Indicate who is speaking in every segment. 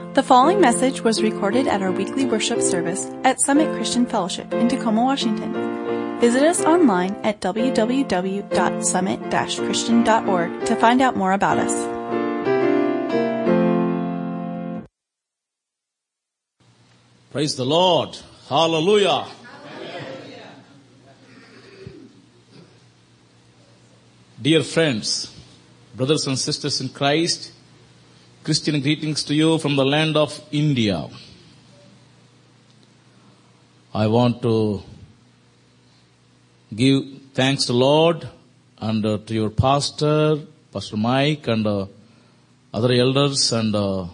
Speaker 1: The following message was recorded at our weekly worship service at Summit Christian Fellowship in Tacoma, Washington. Visit us online at www.summit-christian.org to find out more about us.
Speaker 2: Praise the Lord. Hallelujah. Dear friends, brothers and sisters in Christ, Christian greetings to you from the land of India. I want to give thanks to the Lord and to your pastor, Pastor Mike, and other elders, and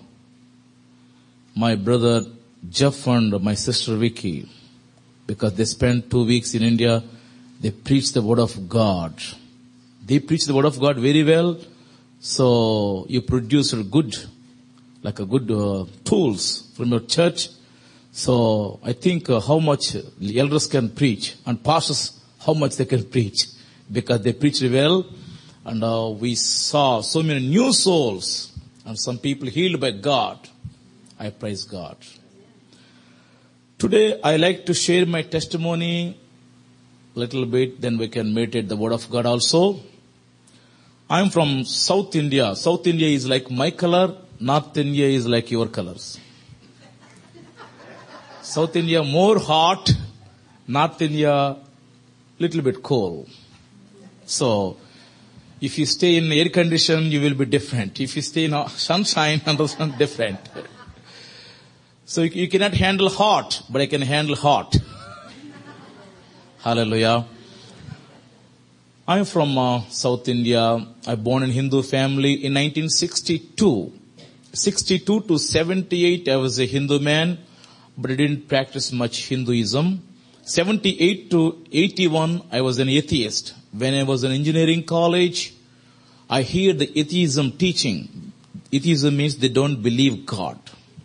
Speaker 2: my brother Jeff and my sister Vicky, because they spent 2 weeks in India. They preached the word of God. They preached the word of God very well. So you produce good tools from your church. So I think how much the elders can preach and pastors how much they can preach, because they preach well. And we saw so many new souls and some people healed by God. I praise God. Today I like to share my testimony a little bit, then we can meditate the word of God also. I am from South India. South India is like my color. North India is like your colors. South India more hot. North India little bit cold. So if you stay in air condition, you will be different. If you stay in sunshine, different. So you cannot handle hot, but I can handle hot. Hallelujah. I'm from South India. I born in Hindu family in 1962. 62 to 78, I was a Hindu man, but I didn't practice much Hinduism. 78 to 81, I was an atheist. When I was in engineering college, I heard the atheism teaching. Atheism means they don't believe God.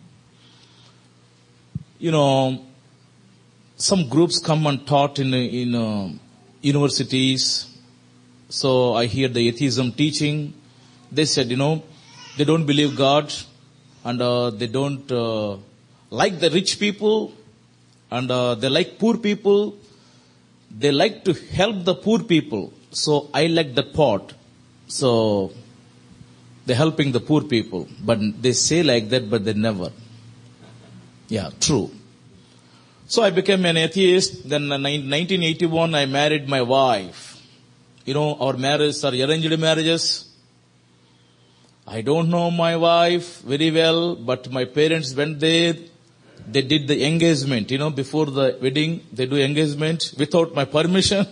Speaker 2: You know, some groups come and taught in universities. So I hear the atheism teaching. They said, they don't believe God, and they don't like the rich people, and they like poor people. They like to help the poor people. So I like that part. So they're helping the poor people. But they say like that, but they never. Yeah, true. So I became an atheist. Then in 1981, I married my wife. Our marriages are arranged marriages. I don't know my wife very well, but my parents went there. They did the engagement. Before the wedding, they do engagement without my permission.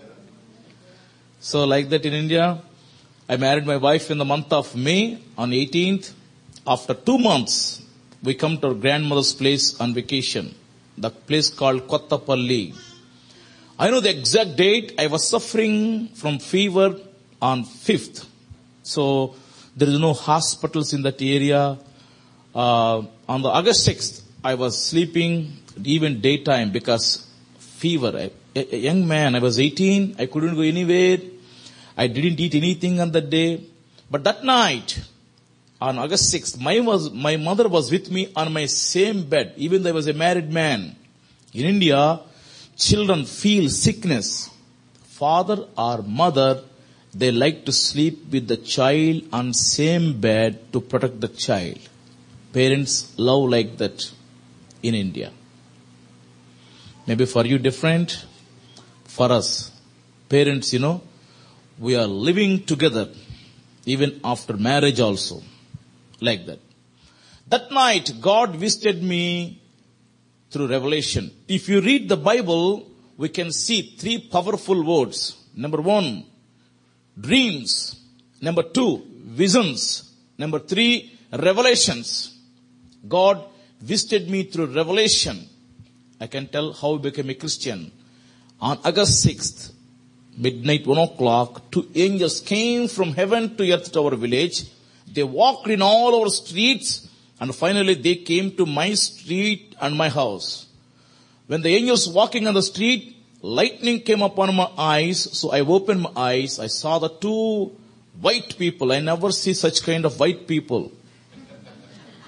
Speaker 2: So like that in India, I married my wife in the month of May on 18th. After 2 months, we come to our grandmother's place on vacation. The place called Kottapalli. I know the exact date. I was suffering from fever on 5th. So there is no hospitals in that area. On the August 6th, I was sleeping even daytime because fever. A young man, I was 18. I couldn't go anywhere. I didn't eat anything on that day. But that night, on August 6th, my mother was with me on my same bed, even though I was a married man. In India, children feel sickness. Father or mother, they like to sleep with the child on same bed to protect the child. Parents love like that in India. Maybe for you different. For us, parents, we are living together even after marriage also. Like that. That night, God visited me through revelation. If you read the Bible, we can see 3 powerful words. Number 1, dreams. Number 2, visions. Number 3, revelations. God visited me through revelation. I can tell how I became a Christian. On August 6th, midnight 1 o'clock, 2 angels came from heaven to earth to our village. They walked in all our streets, and finally they came to my street and my house. When the angels walking on the street, lightning came upon my eyes, so I opened my eyes. I saw the 2 white people. I never see such kind of white people.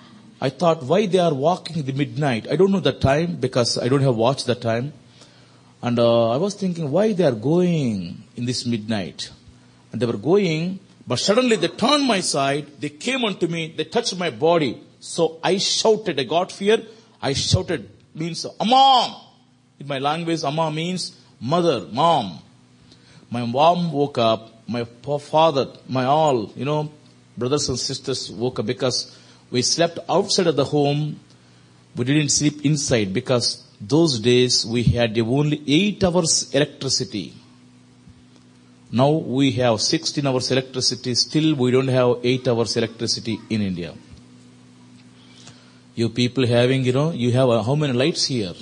Speaker 2: I thought, why they are walking in the midnight? I don't know the time because I don't have watched the time. And I was thinking, why they are going in this midnight? And they were going, but suddenly they turned my side. They came unto me. They touched my body. So I shouted. I got fear. I shouted, means Amma. In my language, Amma means mother, mom. My mom woke up. My father, my all, brothers and sisters woke up because we slept outside of the home. We didn't sleep inside because those days we had only 8 hours electricity. Now we have 16 hours electricity. Still we don't have 8 hours electricity in India. You people having, you have how many lights here?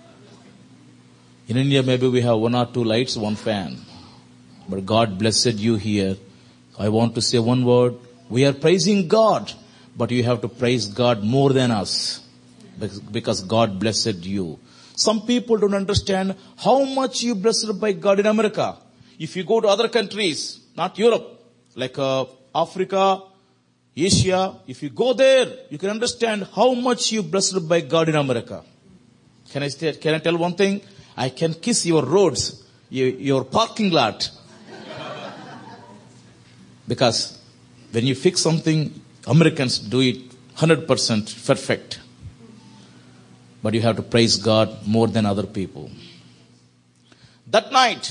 Speaker 2: In India maybe we have 1 or 2 lights, 1 fan. But God blessed you here. I want to say one word. We are praising God. But you have to praise God more than us. Because God blessed you. Some people don't understand how much you blessed by God in America. If you go to other countries, not Europe, like Africa, Asia, if you go there, you can understand how much you blessed by God in America. Can I tell one thing? I can kiss your roads, your parking lot. Because when you fix something, Americans do it 100% perfect. But you have to praise God more than other people. That night,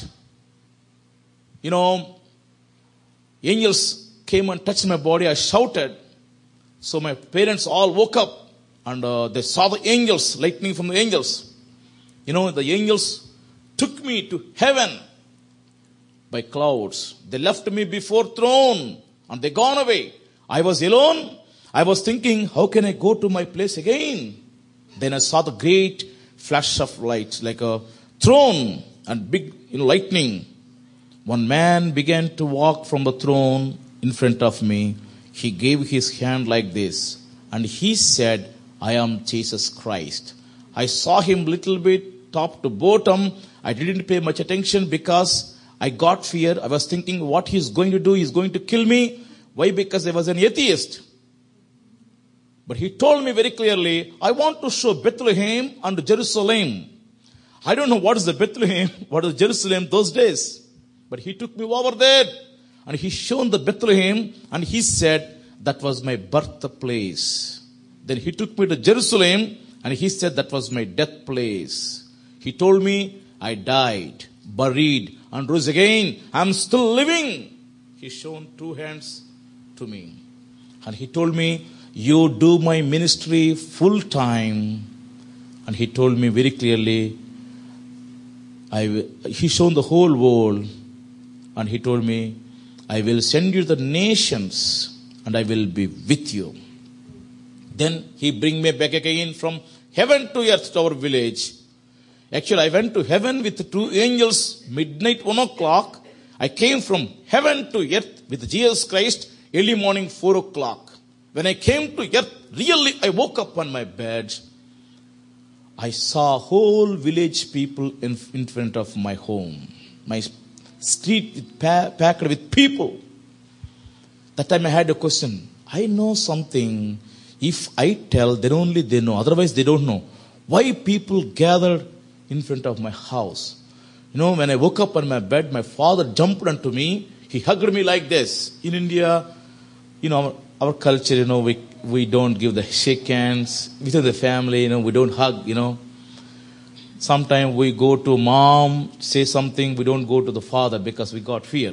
Speaker 2: angels came and touched my body. I shouted. So my parents all woke up and they saw the angels, lightning from the angels. The angels took me to heaven by clouds. They left me before throne and they gone away. I was alone. I was thinking, how can I go to my place again? Then I saw the great flash of light like a throne and big lightning. One man began to walk from the throne in front of me. He gave his hand like this and he said, I am Jesus Christ. I saw him little bit top to bottom. I didn't pay much attention because I got fear. I was thinking what he's going to do. He's going to kill me. Why? Because I was an atheist. But he told me very clearly, I want to show Bethlehem and Jerusalem. I don't know what is the Bethlehem, what is Jerusalem those days. But he took me over there and he shown the Bethlehem and he said, that was my birthplace. Then he took me to Jerusalem and he said, that was my death place. He told me, I died, buried and rose again. I'm still living. He shown 2 hands to me. And he told me, you do my ministry full time. And he told me very clearly, he shown the whole world. And he told me, I will send you the nations and I will be with you. Then he bring me back again from heaven to earth to our village. Actually, I went to heaven with 2 angels, midnight 1 o'clock. I came from heaven to earth with Jesus Christ, early morning 4 o'clock. When I came to earth, really I woke up on my bed. I saw whole village people in front of my home. My street packed with people. That time I had a question. I know something. If I tell, then only they know. Otherwise they don't know. Why people gathered in front of my house? When I woke up on my bed, my father jumped onto me. He hugged me like this. In India, our culture, we don't give the shake hands. Within the family, we don't hug, Sometimes we go to mom, say something, we don't go to the father because we got fear,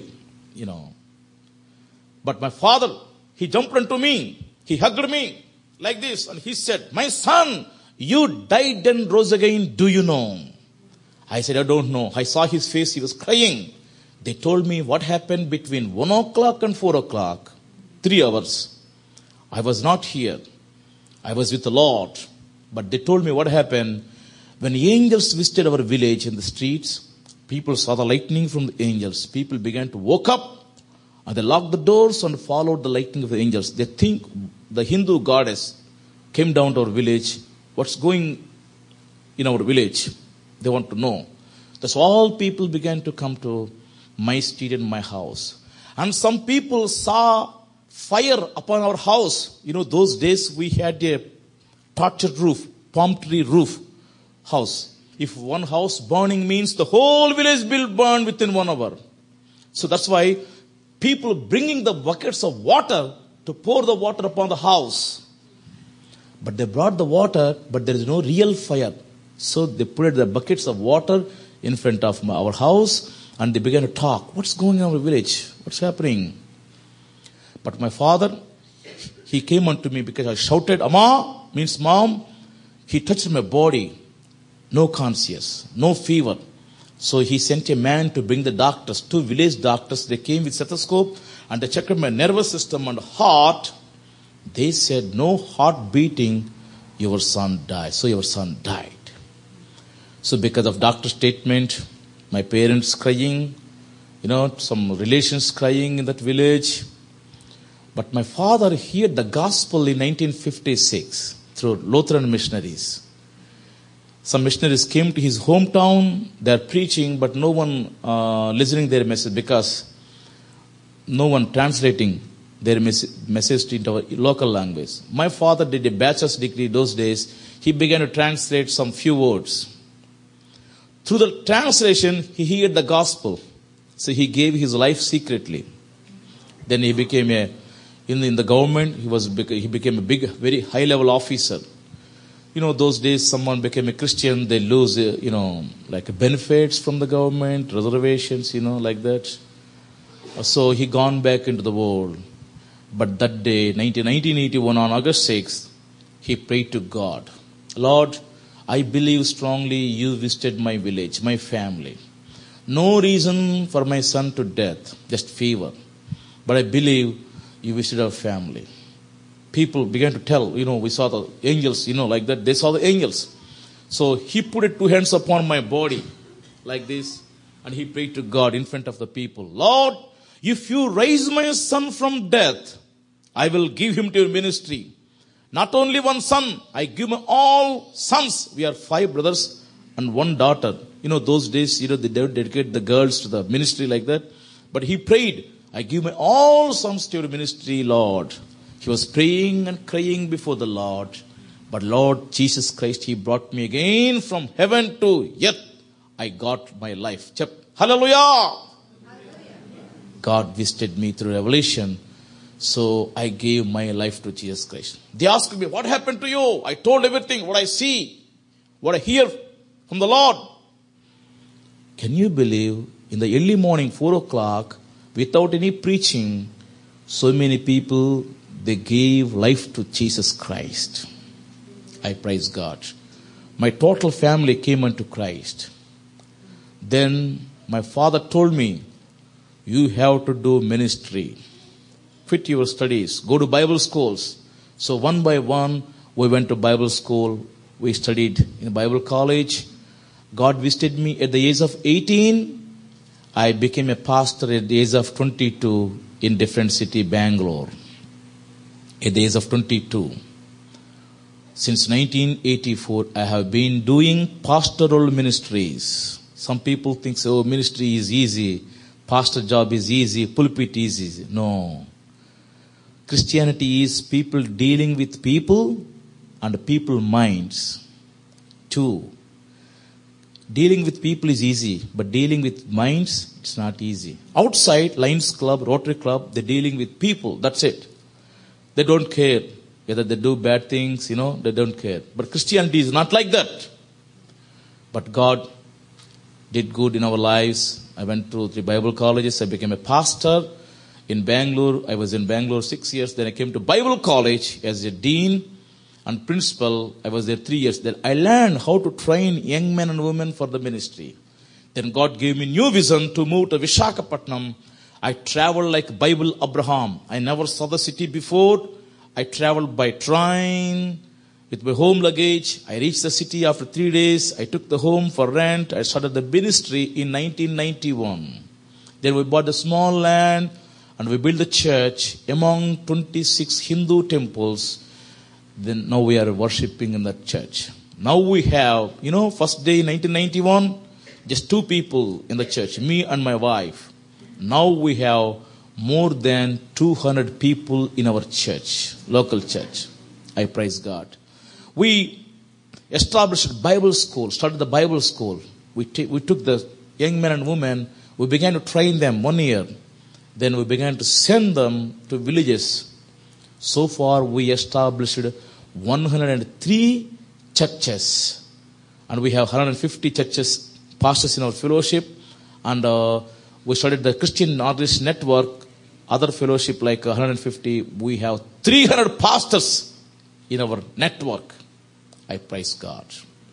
Speaker 2: But my father, he jumped onto me. He hugged me like this and he said, my son, you died and rose again. Do you know? I said, I don't know. I saw his face. He was crying. They told me what happened between 1 o'clock and 4 o'clock. 3 hours. I was not here. I was with the Lord. But they told me what happened. When angels visited our village in the streets, people saw the lightning from the angels. People began to wake up and they locked the doors and followed the lightning of the angels. They think the Hindu goddess came down to our village. What's going in our village? They want to know. That's all people began to come to my street and my house. And some people saw fire upon our house. Those days we had a torched roof, palm tree roof house. If one house burning means the whole village will burn within 1 hour. So that's why people bringing the buckets of water to pour the water upon the house. But they brought the water, but there is no real fire. So they put the buckets of water in front of our house and they began to talk. What's going on in our village? What's happening? But my father, he came unto me because I shouted, Amma, means mom. He touched my body. No conscience, no fever. So he sent a man to bring the doctors, 2 village doctors. They came with stethoscope and they checked my nervous system and heart. They said, no heart beating, your son died. So your son died. So because of doctor's statement, my parents crying, some relations crying in that village. But my father heard the gospel in 1956 through Lutheran missionaries. Some missionaries came to his hometown. They are preaching, but no one listening their message because no one translating their message into our local language. My father did a bachelor's degree those days. He began to translate some few words. Through the translation, he heard the gospel. So he gave his life secretly. Then he became in the government, he became a big, very high-level officer. Those days someone became a Christian, they lose, like benefits from the government, reservations, like that. So he gone back into the world. But that day, 1981, on August 6th, he prayed to God. Lord, I believe strongly you visited my village, my family. No reason for my son to death, just fever. But I believe you visited our family. People began to tell, we saw the angels, like that. They saw the angels. So he put 2 hands upon my body, like this, and he prayed to God in front of the people. Lord, if you raise my son from death, I will give him to your ministry. Not only one son, I give him all sons. We are 5 brothers and 1 daughter. Those days, they don't dedicate the girls to the ministry like that. But he prayed, I give my all sons to your ministry, Lord. He was praying and crying before the Lord. But Lord Jesus Christ, he brought me again from heaven to earth. I got my life. Hallelujah! God visited me through revelation. So I gave my life to Jesus Christ. They asked me, what happened to you? I told everything, what I see, what I hear from the Lord. Can you believe in the early morning, 4 o'clock, without any preaching, so many people, they gave life to Jesus Christ. I praise God. My total family came unto Christ. Then my father told me, you have to do ministry. Quit your studies. Go to Bible schools. So one by one, we went to Bible school. We studied in Bible college. God visited me at the age of 18. I became a pastor at the age of 22 in different city, Bangalore. At the age of 22. Since 1984, I have been doing pastoral ministries. Some people think, ministry is easy. Pastor job is easy. Pulpit is easy. No. Christianity is people dealing with people and people minds. 2. Dealing with people is easy, but dealing with minds, it's not easy. Outside, Lions Club, Rotary Club, they're dealing with people. That's it. They don't care whether they do bad things, they don't care. But Christianity is not like that. But God did good in our lives. I went through 3 Bible colleges. I became a pastor in Bangalore. I was in Bangalore 6 years. Then I came to Bible college as a dean and principal. I was there 3 years. Then I learned how to train young men and women for the ministry. Then God gave me new vision to move to Visakhapatnam. I traveled like Bible Abraham. I never saw the city before. I traveled by train with my home luggage. I reached the city after 3 days. I took the home for rent. I started the ministry in 1991. Then we bought a small land and we built a church among 26 Hindu temples. Then now we are worshipping in that church. Now we have, first day 1991, just 2 people in the church, me and my wife. Now we have more than 200 people in our church, local church. I praise God. We established Bible school, started the Bible school. We took the young men and women, we began to train them 1 year. Then we began to send them to villages. So far we established 103 churches. And we have 150 churches, pastors in our fellowship. And we started the Christian Outreach Network, other fellowship like 150. We have 300 pastors in our network. I praise God.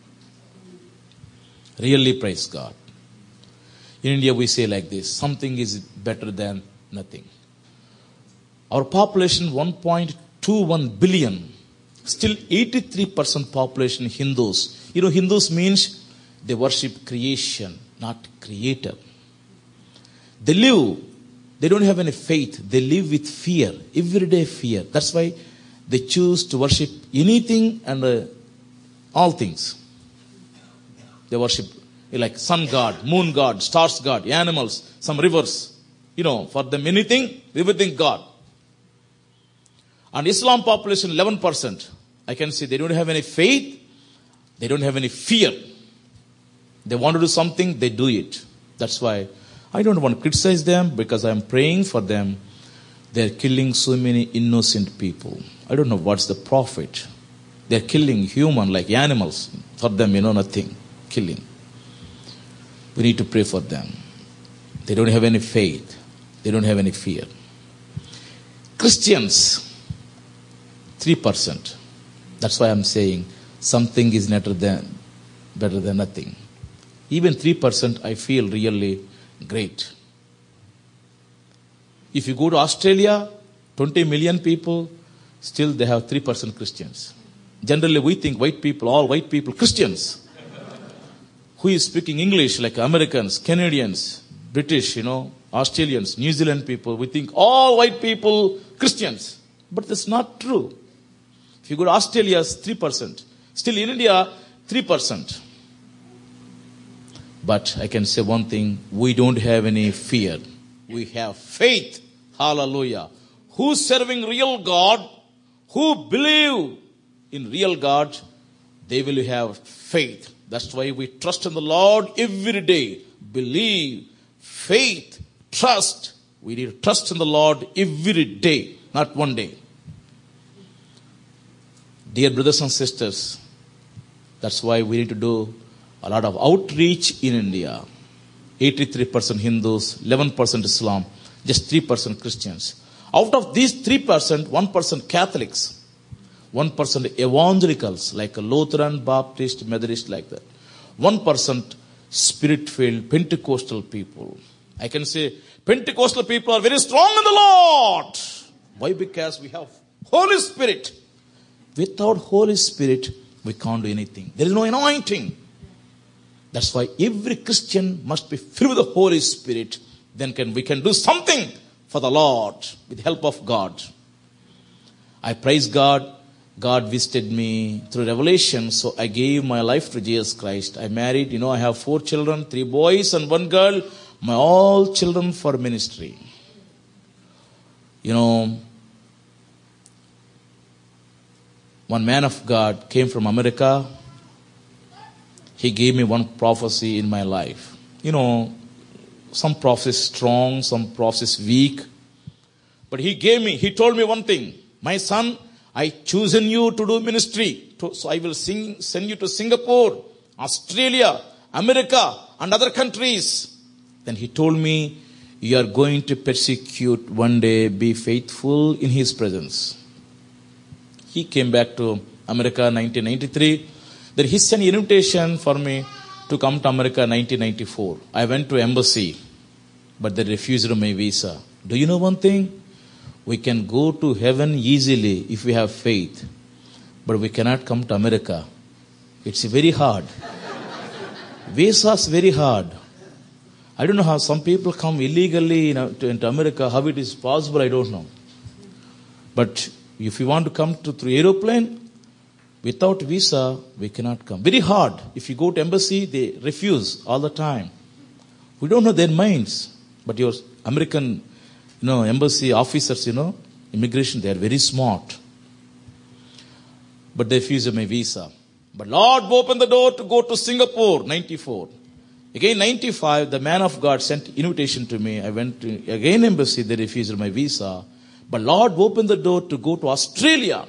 Speaker 2: Really praise God. In India we say like this, something is better than nothing. Our population 1.21 billion. Still 83% population Hindus. You know, Hindus means they worship creation, not creator. They don't have any faith. They live with fear, everyday fear. That's why they choose to worship anything and all things. They worship like sun god, moon god, stars god, animals, some rivers. You know, for them anything, everything God. And Islam population 11%. I can say they don't have any faith. They don't have any fear. They want to do something, they do it. That's why I don't want to criticize them because I'm praying for them. They're killing so many innocent people. I don't know what's the profit. They're killing human like animals. For them, nothing. Killing. We need to pray for them. They don't have any faith. They don't have any fear. Christians, 3%. That's why I'm saying something is better than nothing. Even 3% I feel really great. If you go to Australia, 20 million people, still they have 3% Christians. Generally we think all white people, Christians. Who is speaking English like Americans, Canadians, British, Australians, New Zealand people. We think all white people, Christians. But that's not true. If you go to Australia, it's 3%. Still in India, 3%. But I can say one thing, we don't have any fear. We have faith. Hallelujah. Who's serving real God, who believe in real God, they will have faith. That's why we trust in the Lord every day. Believe, faith, trust. We need to trust in the Lord every day, not one day. Dear brothers and sisters, that's why we need to do a lot of outreach in India. 83% Hindus, 11% Islam, just 3% Christians. Out of these 3%, 1% Catholics, 1% evangelicals, like a Lutheran, Baptist, Methodist, like that. 1% Spirit-filled Pentecostal people. I can say Pentecostal people are very strong in the Lord. Why? Because we have Holy Spirit. Without Holy Spirit, we can't do anything. There is no anointing. That's why every Christian must be filled with the Holy Spirit. Then we can do something for the Lord with the help of God. I praise God. God visited me through revelation, so I gave my life to Jesus Christ. I married, I have 4 children, 3 boys and 1 girl. My all children for ministry. One man of God came from America. He gave me one prophecy in my life. Some prophecies strong, some prophecies weak. But he told me one thing. My son, I chosen you to do ministry. So I will send you to Singapore, Australia, America, and other countries. Then he told me, you are going to persecute one day, be faithful in his presence. He came back to America in 1993. Then he sent an invitation for me to come to America in 1994. I went to embassy, but they refused my visa. Do you know one thing? We can go to heaven easily if we have faith. But we cannot come to America. It's very hard. Visa is very hard. I don't know how some people come illegally into America. How it is possible, I don't know. But if you want to come through aeroplane, without visa, we cannot come. Very hard. If you go to embassy, they refuse all the time. We don't know their minds. But your American embassy officers, immigration, they are very smart. but they refused my visa. But Lord opened the door to go to Singapore, 94. Again, 95, the man of God sent invitation to me. I went to again embassy, they refused my visa. But Lord opened the door to go to Australia.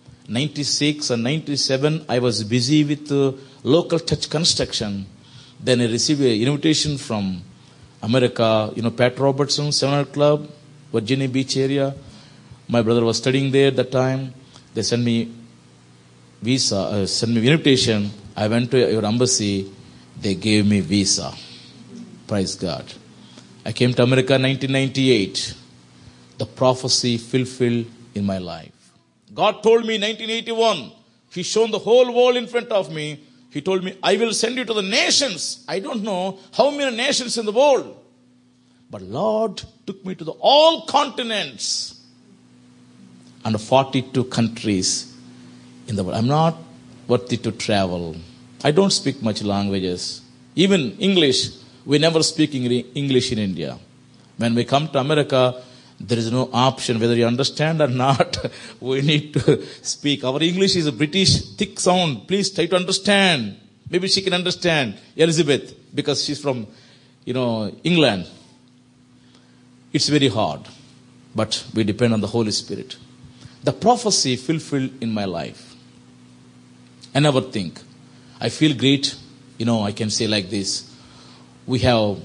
Speaker 2: 96 and 97, I was busy with local church construction. Then I received an invitation from America, Pat Robertson, 700 Club, Virginia Beach area. My brother was studying there at that time. They sent me visa, sent me invitation. I went to your embassy. They gave me visa. Praise God. I came to America in 1998. The prophecy fulfilled in my life. God told me in 1981, He shone the whole world in front of me. He told me, I will send you to the nations. I don't know how many nations in the world. But Lord took me to all continents and 42 countries in the world. I'm not worthy to travel. I don't speak much languages. Even English, we never speak English in India. When we come to America, there is no option whether you understand or not. We need to speak. Our English is a British thick sound. Please try to understand. Maybe she can understand Elizabeth because she's from, England. It's very hard, but we depend on the Holy Spirit. The prophecy fulfilled in my life. I never think. I feel great. I can say like this. We have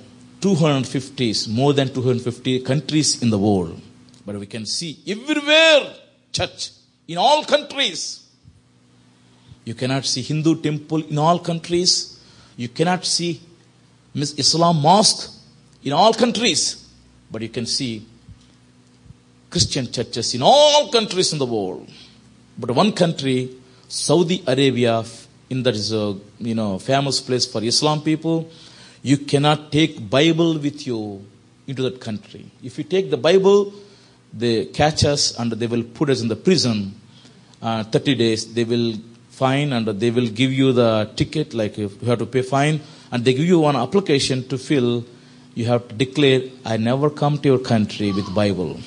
Speaker 2: more than 250 countries in the world. But we can see everywhere church in all countries. You cannot see Hindu temple in all countries. You cannot see Islam mosque in all countries. But you can see Christian churches in all countries in the world. But one country, Saudi Arabia, that is a famous place for Islam people. You cannot take Bible with you into that country. If you take the Bible, they catch us and they will put us in the prison. 30 days, they will fine and they will give you the ticket, like you have to pay fine. And they give you one application to fill. You have to declare, I never come to your country with Bible.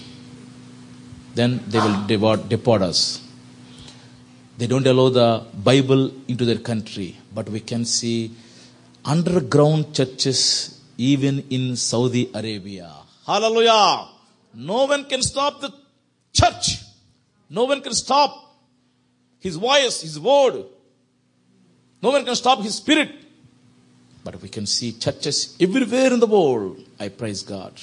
Speaker 2: Then they will deport us. They don't allow the Bible into their country. But we can see underground churches even in Saudi Arabia. Hallelujah. No one can stop the church. No one can stop His voice, His word. No one can stop His spirit. But we can see churches everywhere in the world. I praise God.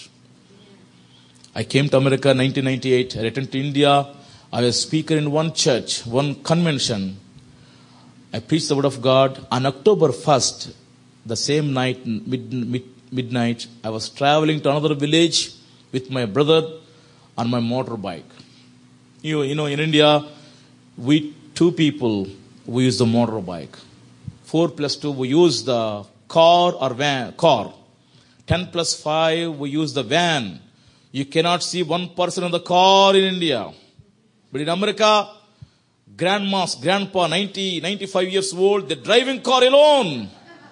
Speaker 2: I came to America in 1998. I returned to India. I was a speaker in one church, one convention. I preached the word of God. On October 1st, the same night, midnight, I was traveling to another village with my brother on my motorbike. In India, we two people, we use the motorbike. 4 plus 2, we use the car or van. 10 plus 5, we use the van. You cannot see one person in the car in India. But in America, grandpa, 90, 95 years old, they're driving car alone.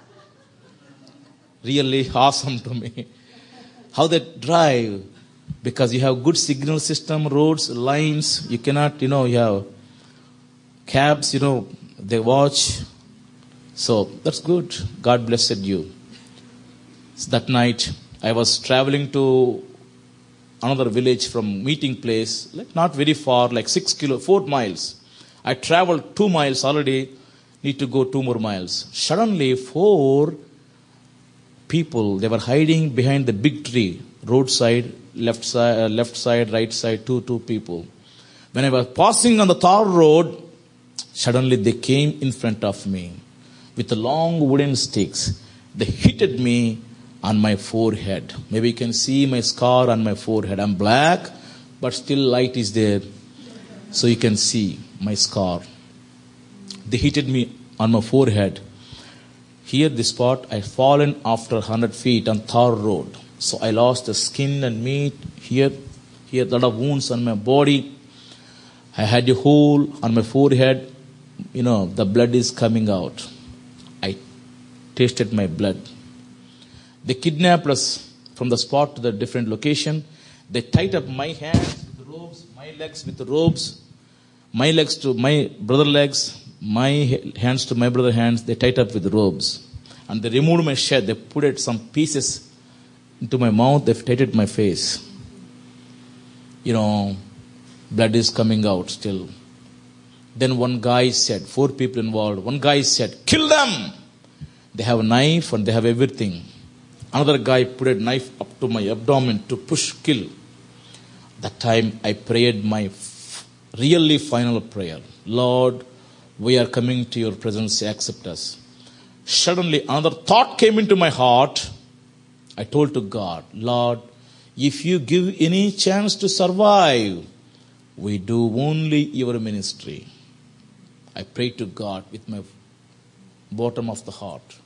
Speaker 2: Really awesome to me. How they drive. Because you have good signal system, roads, lines. You cannot, you have cabs, they watch. So that's good. God blessed you. So that night, I was traveling to another village from meeting place, not very far, 4 miles. I traveled 2 miles already, need to go 2 more miles. Suddenly, 4 people, they were hiding behind the big tree, roadside, left side, right side, two people. When I was passing on the tar road, suddenly they came in front of me with the long wooden sticks. They hit me on my forehead. Maybe you can see my scar on my forehead. I'm black, but still light is there. So you can see my scar. They hit me on my forehead. Here, this spot, I fallen after 100 feet on tar road. So I lost the skin and meat. Here, a lot of wounds on my body. I had a hole on my forehead. The blood is coming out. I tasted my blood. They kidnapped us from the spot to the different location. They tied up my hands with ropes, my legs with ropes. my legs to my brother legs, my hands to my brother hands, they tied up with ropes. And they removed my shirt, they put some pieces into my mouth, they tied my face. Blood is coming out still. Then one guy said, 4 people involved, one guy said, kill them! They have a knife and they have everything. Another guy put a knife up to my abdomen to push, kill. That time I prayed my really final prayer. Lord, we are coming to your presence, accept us. Suddenly another thought came into my heart. I told to God, Lord, if you give any chance to survive, we do only your ministry. I prayed to God with my bottom of the heart.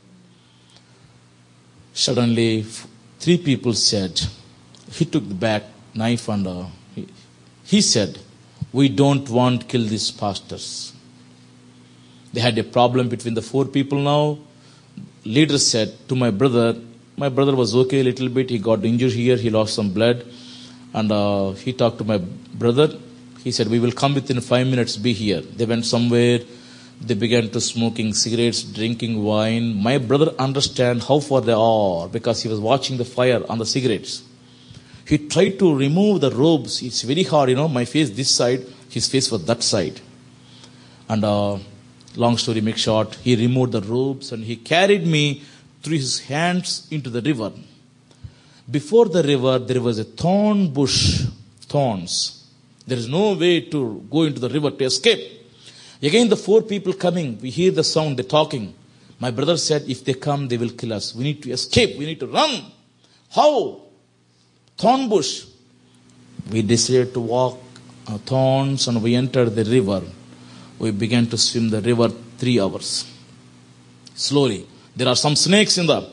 Speaker 2: Suddenly 3 people said, he took the back knife and he said, we don't want to kill these pastors. They had a problem between the 4 people now. Leader said to my brother was okay a little bit. He got injured here. He lost some blood. And he talked to my brother. He said, we will come within 5 minutes, be here. They went somewhere. They began to smoking cigarettes, drinking wine. My brother understand how far they are because he was watching the fire on the cigarettes. He tried to remove the robes. It's very hard, my face this side, his face was that side. And long story make short, he removed the robes and he carried me through his hands into the river. Before the river, there was a thorn bush, thorns. There is no way to go into the river to escape. Again, the 4 people coming, we hear the sound, they're talking. My brother said, if they come, they will kill us. We need to escape. We need to run. How? Thorn bush. We decided to walk thorns and we entered the river. We began to swim the river 3 hours. Slowly. There are some snakes in the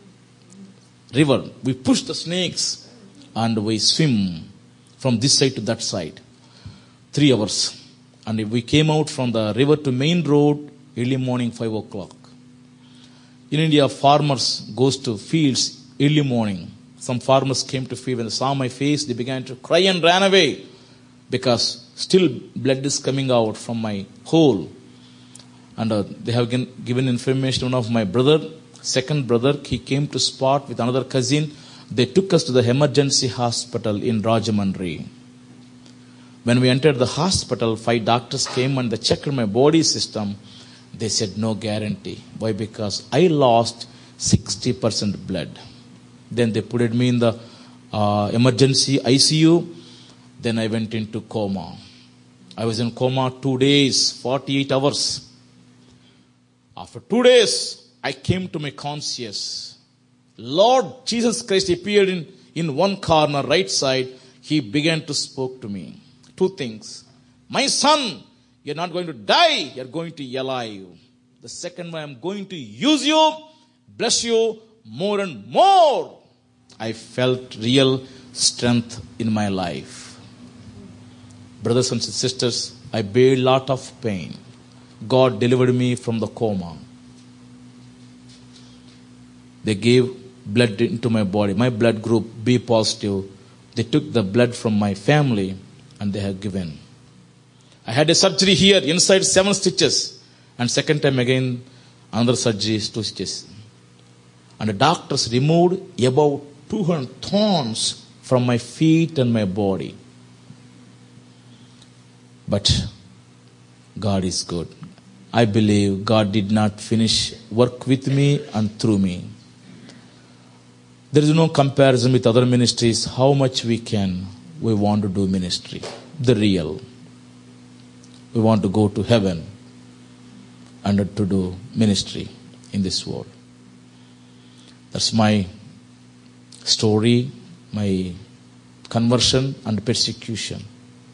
Speaker 2: river. We push the snakes and we swim from this side to that side. 3 hours. And we came out from the river to main road early morning 5 o'clock. In India, farmers goes to fields early morning. Some farmers came to field. When they saw my face, they began to cry and ran away because still blood is coming out from my hole. And they have given information to one of my brother, second brother. He came to spot with another cousin. They took us to the emergency hospital in Rajamandri. When we entered the hospital, 5 doctors came and they checked my body system. They said no guarantee. Why? Because I lost 60% blood. Then they put me in the emergency ICU. Then I went into coma. I was in coma 2 days, 48 hours. After 2 days, I came to my conscious. Lord Jesus Christ appeared in one corner, right side. He began to speak to me. 2 things. My son, you're not going to die. You're going to be alive. The second one, I'm going to use you, bless you more and more. I felt real strength in my life. Brothers and sisters, I bear a lot of pain. God delivered me from the coma. They gave blood into my body. My blood group B positive. They took the blood from my family and they have given. I had a surgery here, inside 7 stitches. And second time again, another surgery is 2 stitches. And the doctors removed about 200 thorns from my feet and my body. But God is good. I believe God did not finish work with me and through me. There is no comparison with other ministries. How much we want to do ministry. The real. We want to go to heaven and to do ministry in this world. That's my story, my conversion and persecution.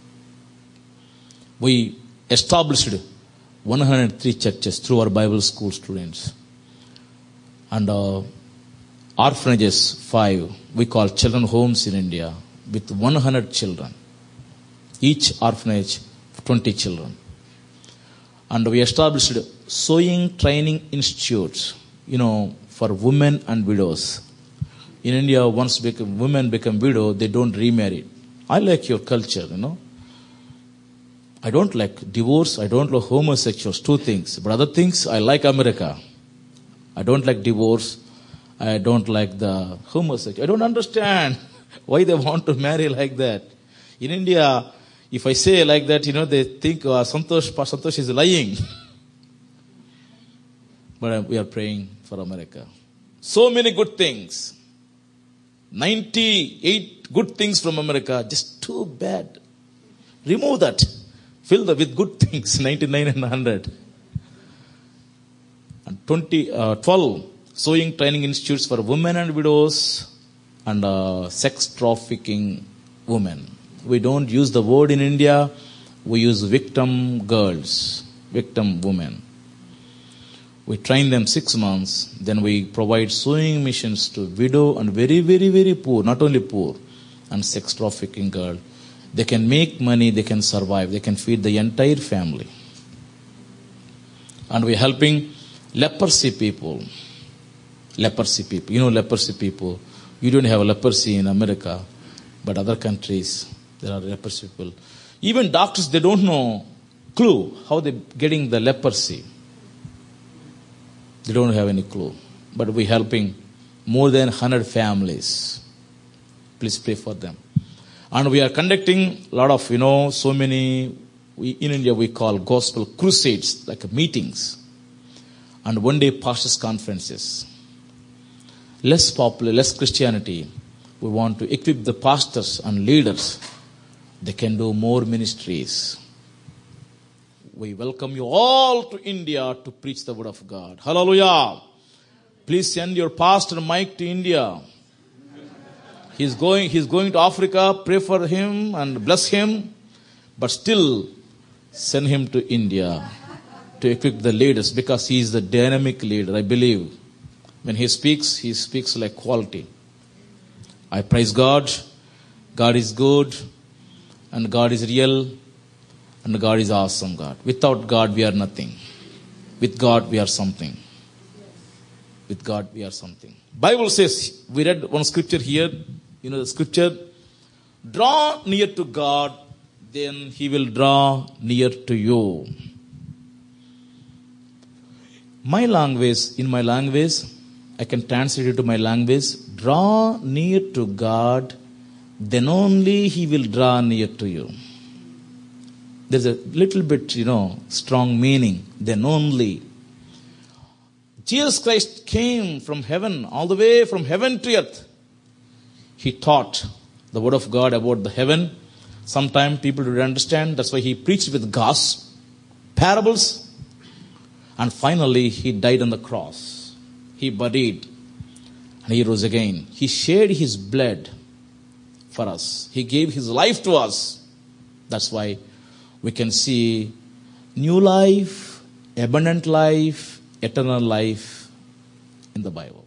Speaker 2: We established 103 churches through our Bible school students. And orphanages 5, we call children homes in India, with 100 children. Each orphanage, 20 children. And we established sewing training institutes, for women and widows. In India, once women become widow, they don't remarry. I like your culture, I don't like divorce. I don't like homosexuals. Two things. But other things, I like America. I don't like divorce. I don't like the homosexual. I don't understand why they want to marry like that. In India, if I say like that, they think Santosh is lying. But we are praying for America. So many good things. 98 good things from America, just too bad. Remove that. Fill with good things, 99 and 100. And 12 sewing training institutes for women and widows and sex trafficking women. We don't use the word in India. We use victim girls, victim women. We train them 6 months. Then we provide sewing missions to widow and very, very, very poor, not only poor, and sex trafficking girl. They can make money, they can survive, they can feed the entire family. And we're helping leprosy people. Leprosy people. Leprosy people. You don't have leprosy in America, but other countries, there are leprosy people. Even doctors, they don't know clue how they're getting the leprosy. They don't have any clue. But we're helping more than 100 families. Please pray for them. And we are conducting a lot of, so many, in India we call gospel crusades, like meetings. And one day pastors' conferences. Less popular, less Christianity. We want to equip the pastors and leaders. They can do more ministries. We welcome you all to India to preach the word of God. Hallelujah. Please send your pastor Mike to India. He's going to Africa. Pray for him and bless him. But still send him to India to equip the leaders, because he is the dynamic leader, I believe. When he speaks like quality. I praise God. God is good. And God is real. And God is awesome God. Without God, we are nothing. With God, we are something. With God, we are something. Bible says, we read one scripture here. The scripture, draw near to God, then He will draw near to you. In my language, I can translate it to my language. Draw near to God, then only He will draw near to you. There's a little bit, strong meaning. Then only. Jesus Christ came from heaven, all the way from heaven to earth. He taught the word of God about the heaven. Sometimes people don't understand. That's why He preached with gospel, parables. And finally, He died on the cross. He buried. And He rose again. He shed His blood for us. He gave His life to us. That's why we can see new life, abundant life, eternal life in the Bible.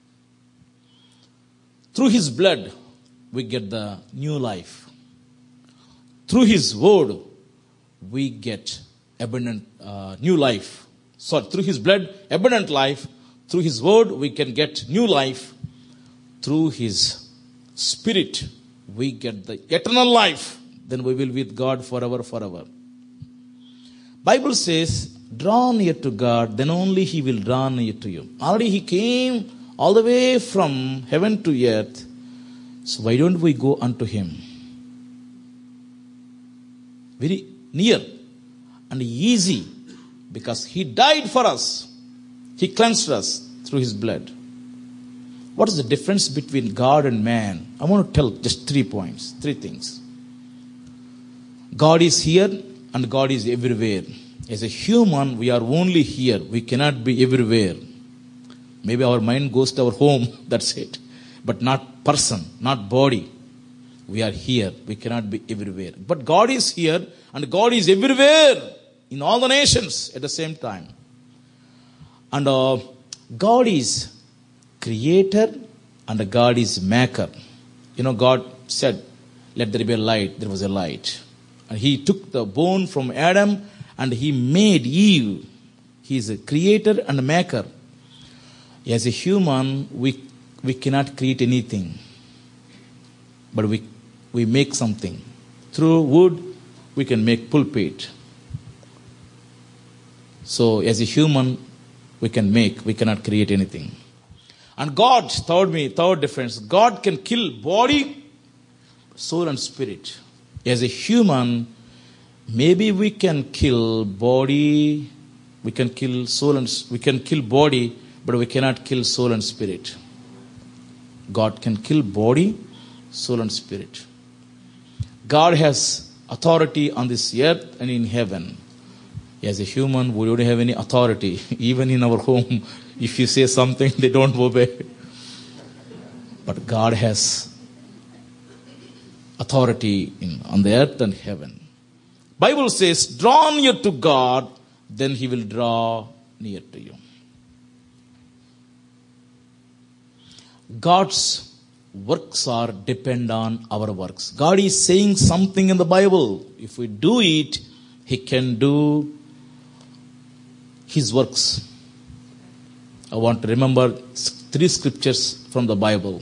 Speaker 2: Through His blood, we get the new life. Through His word, we get abundant new life. So through His blood, abundant life. Through His word, we can get new life. Through His Spirit, we get the eternal life. Then we will be with God forever. Bible says, draw near to God, then only He will draw near to you. Already He came all the way from heaven to earth. So why don't we go unto Him? Very near and easy, because He died for us. He cleansed us through His blood. What is the difference between God and man? I want to tell just 3 points, 3 things. God is here and God is everywhere. As a human, we are only here. We cannot be everywhere. Maybe our mind goes to our home, that's it. But not person, not body. We are here. We cannot be everywhere. But God is here and God is everywhere in all the nations at the same time. And God is creator and God is maker. God said, let there be a light. There was a light. And He took the bone from Adam and He made Eve. He is a creator and a maker. As a human, we cannot create anything. But we make something. Through wood, we can make pulpit. So as a human, we cannot create anything. And God, third difference, God can kill body, soul and spirit. As a human, maybe we can kill body, we can kill soul and we can kill body, but we cannot kill soul and spirit. God can kill body, soul and spirit. God has authority on this earth and in heaven. As a human, we don't have any authority. Even in our home, if you say something, they don't obey. But God has authority on the earth and heaven. Bible says, draw near to God, then He will draw near to you. God's works are depend on our works. God is saying something in the Bible. If we do it, He can do His works. I want to remember 3 scriptures from the Bible.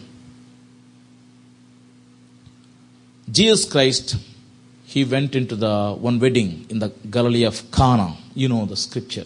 Speaker 2: Jesus Christ, He went into the one wedding in the Galilee of Cana. You know the scripture.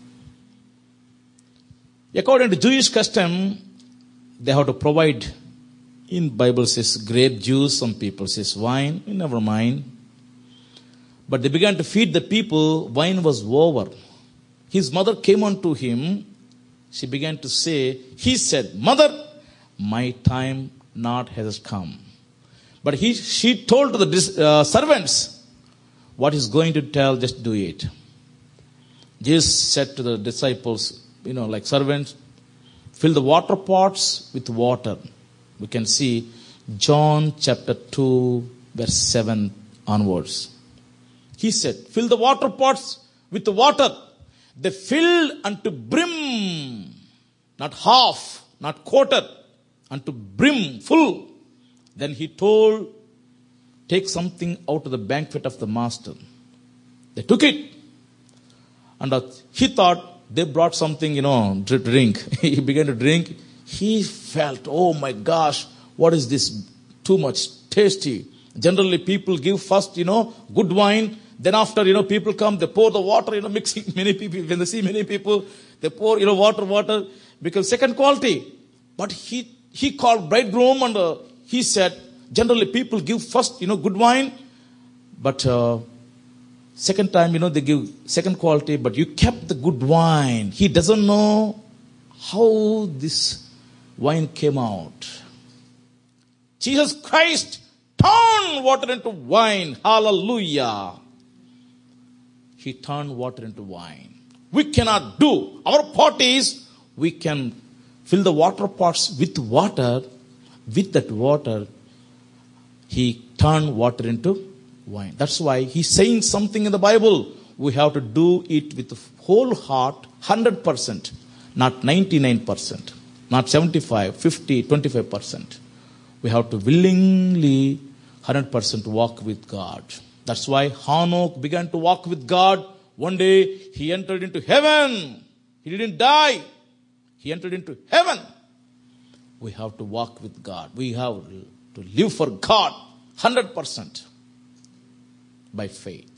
Speaker 2: According to Jewish custom, they have to provide, in Bible says grape juice, some people says wine, never mind. But they began to feed the people, wine was over. His mother came unto him, she began to say, he said, Mother, my time not has come. But she told to the servants, what he's going to tell, just do it. Jesus said to the disciples, like servants, fill the water pots with water. We can see John chapter 2, verse 7 onwards. He said, fill the water pots with the water. They filled unto brim, not half, not quarter, unto brim, full. Then he told, take something out of the banquet of the master. They took it. And he thought they brought something, to drink. He began to drink. He felt, oh my gosh, what is this? Too much tasty. Generally people give first, good wine. Then after, people come, they pour the water, mixing many people. When they see many people, they pour, water, because second quality. But he called bridegroom and he said, generally people give first, good wine. But second time, they give second quality, but you kept the good wine. He doesn't know how this wine came out. Jesus Christ turned water into wine. Hallelujah. He turned water into wine. We cannot do. Our part is, we can fill the water pots with water. With that water, He turned water into wine. That's why He's saying something in the Bible. We have to do it with the whole heart, 100%, not 99%, not 75, 50, 25%. We have to willingly 100% walk with God. That's why Enoch began to walk with God. One day he entered into heaven. He didn't die. He entered into heaven. We have to walk with God. We have to live for God 100% by faith.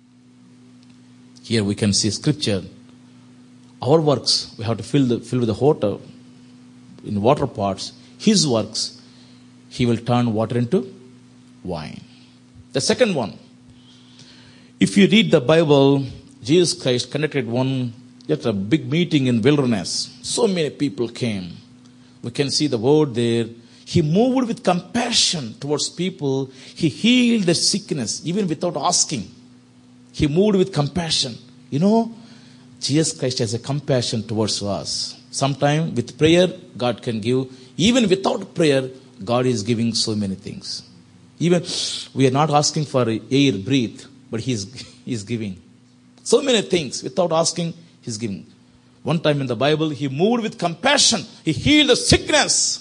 Speaker 2: Here we can see scripture. Our works, we have to fill with the water in water pots. His works, He will turn water into wine. The second one, if you read the Bible, Jesus Christ conducted a big meeting in wilderness. So many people came. We can see the word there. He moved with compassion towards people. He healed their sickness even without asking. He moved with compassion. Jesus Christ has a compassion towards us. Sometimes with prayer, God can give. Even without prayer, God is giving so many things. Even we are not asking for air, breathe, but He's giving. So many things without asking, He's giving. One time in the Bible, He moved with compassion. He healed the sickness.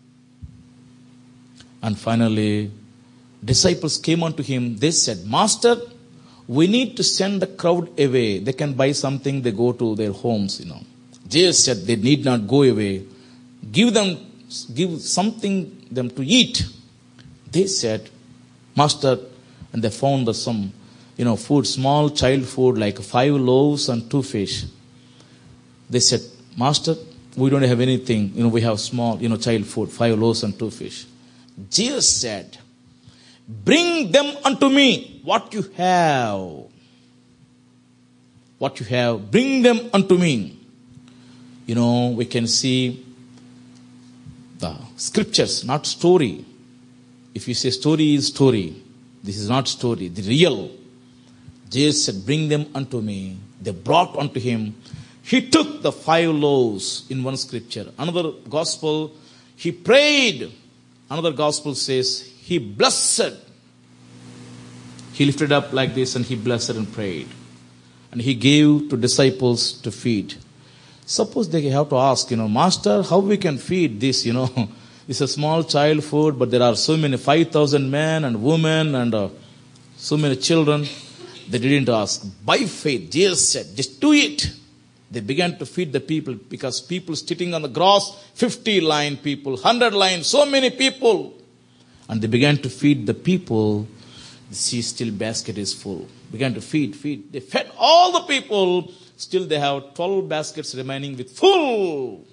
Speaker 2: And finally, disciples came unto Him. They said, Master, we need to send the crowd away. They can buy something, they go to their homes, Jesus said they need not go away. Give something them to eat. They said, Master, and they found some, food, small child food, like 5 loaves and 2 fish. They said, Master, we don't have anything. We have small, child food, 5 loaves and 2 fish. Jesus said, bring them unto me. What you have. What you have, bring them unto me. We can see the scriptures, not story. If you say story is story, this is not story, the real. Jesus said, bring them unto me. They brought unto him. He took the 5 loaves in one scripture. Another gospel, he prayed. Another gospel says, he blessed. He lifted up like this and he blessed and prayed. And he gave to disciples to feed. Suppose they have to ask, Master, how we can feed this, It's a small child food, but there are so many, 5,000 men and women and so many children. They didn't ask. By faith, Jesus said, just do it. They began to feed the people because people sitting on the grass, 50 line people, 100 line, so many people. And they began to feed the people. See, still basket is full. Began to feed. They fed all the people. Still they have 12 baskets remaining with full.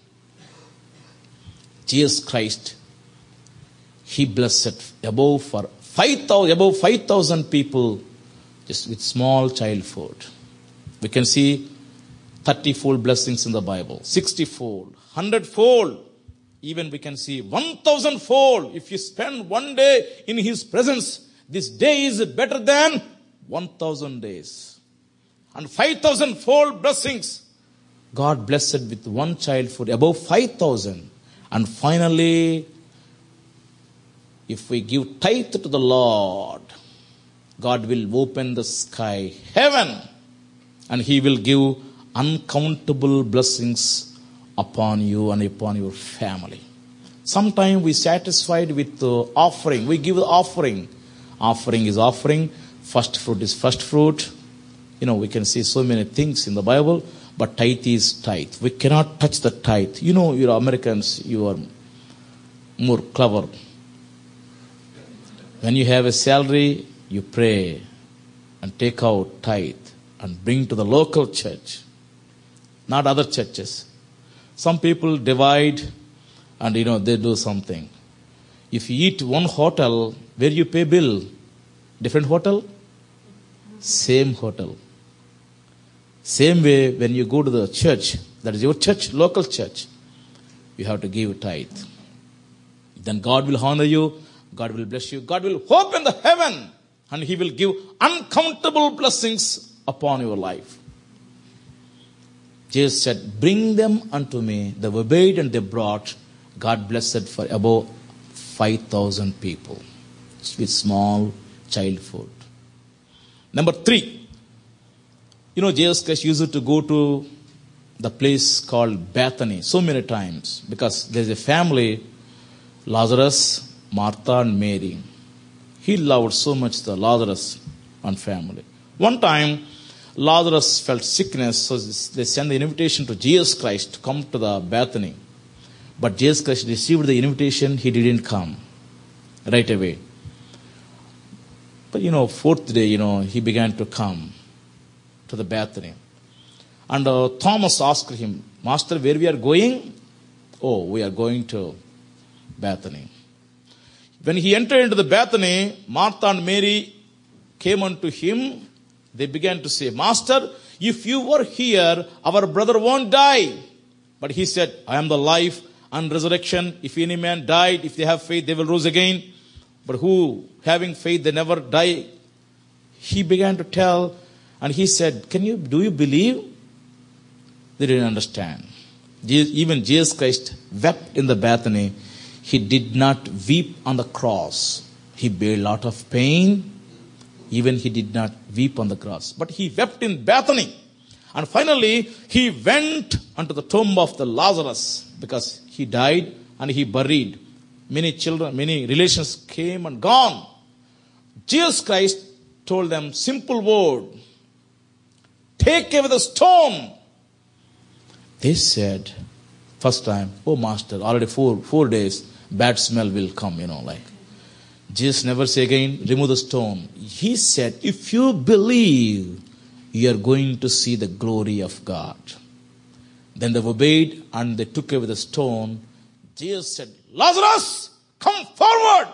Speaker 2: Jesus Christ, he blessed above 5,000 people just with small child food. We can see 30-fold blessings in the Bible, 60-fold, 100-fold. Even we can see 1,000-fold. If you spend one day in his presence, this day is better than 1,000 days. And 5,000-fold blessings. God blessed with one child food, above 5,000. And finally, if we give tithe to the Lord, God will open the sky, heaven, and he will give uncountable blessings upon you and upon your family. Sometimes we satisfied with the offering. We give the offering. Offering is offering. First fruit is first fruit. We can see so many things in the Bible, but tithe is tithe. We cannot touch the tithe. You're Americans, you are more clever. When you have a salary, you pray and take out tithe and bring to the local church, not other churches. Some people divide and, they do something. If you eat one hotel, where you pay bill? Different hotel? Same hotel. Same way, when you go to the church, that is your church, local church, you have to give tithe. Then God will honor you, God will bless you, God will open the heaven, and he will give uncountable blessings upon your life. Jesus said, bring them unto me. They obeyed and they brought. God blessed for above 5,000 people with small child food. Number 3. Jesus Christ used to go to the place called Bethany so many times because there's a family, Lazarus, Martha and Mary. He loved so much the Lazarus and family. One time, Lazarus felt sickness, so they sent the invitation to Jesus Christ to come to the Bethany. But Jesus Christ received the invitation, he didn't come right away. But fourth day, he began to come to the Bethany. And Thomas asked him, Master, where we are going? Oh, we are going to Bethany. When he entered into the Bethany, Martha and Mary came unto him. They began to say, Master, if you were here, our brother won't die. But he said, I am the life and resurrection. If any man died, if they have faith, they will rise again. But who, having faith, they never die. He began to tell, and he said, do you believe? They didn't understand. Even Jesus Christ wept in the Bethany. He did not weep on the cross. He bare a lot of pain. Even he did not weep on the cross. But he wept in Bethany. And finally, he went unto the tomb of the Lazarus because he died and he buried. Many children, many relations came and gone. Jesus Christ told them simple word. Take away the stone. They said, first time, oh Master, already four days, bad smell will come, Jesus never said again, remove the stone. He said, if you believe, you are going to see the glory of God. Then they obeyed and they took away the stone. Jesus said, Lazarus, come forward.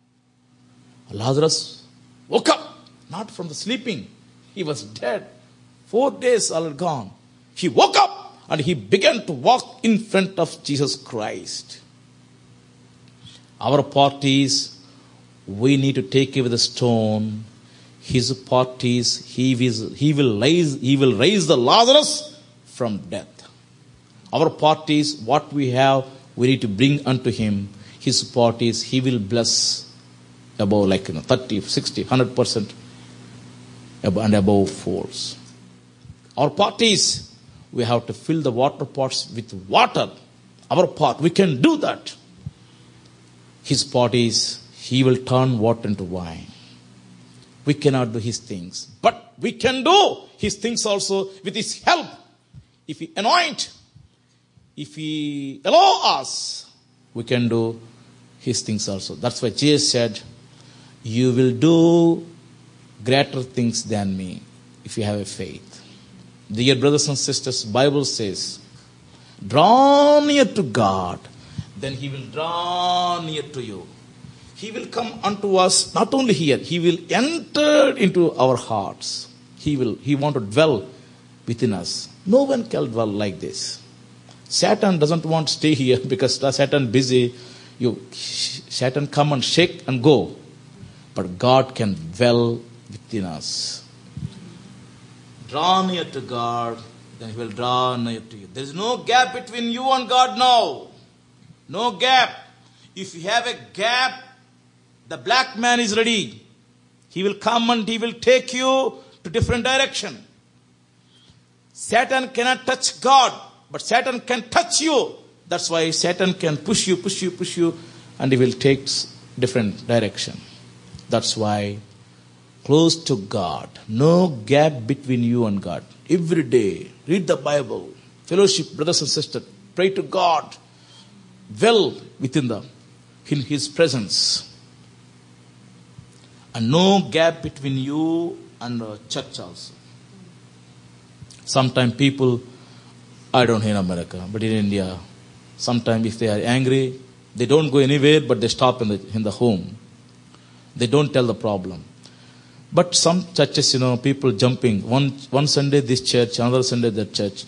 Speaker 2: Lazarus woke up, not from the sleeping. He was dead. 4 days all gone. He woke up and he began to walk in front of Jesus Christ. Our part is, we need to take away the stone. His part is, he will raise the Lazarus from death. Our part is, what we have, we need to bring unto him. His part is, he will bless above 30, 60, 100% and above folds. Our part is, we have to fill the water pots with water. Our part, we can do that. His part is, he will turn water into wine. We cannot do his things. But we can do his things also with his help. If he anoint, if he allow us, we can do his things also. That's why Jesus said, you will do greater things than me if you have a faith. Dear brothers and sisters, Bible says, draw near to God, then he will draw near to you. He will come unto us, not only here, he will enter into our hearts. He want to dwell within us. No one can dwell like this. Satan doesn't want to stay here because Satan busy. Satan come and shake and go. But God can dwell within us. Draw near to God, then he will draw near to you. There is no gap between you and God now. No gap. If you have a gap, the black man is ready. He will come and he will take you to different direction. Satan cannot touch God, but Satan can touch you. That's why Satan can push you, and he will take different direction. That's why close to God. No gap between you and God. Every day, read the Bible. Fellowship, brothers and sisters. Pray to God. Dwell within in his presence. And no gap between you and the church also. Sometimes people, I don't know in America, but in India, sometimes if they are angry, they don't go anywhere, but they stop in the home. They don't tell the problem. But some churches, people jumping. One Sunday this church, another Sunday that church.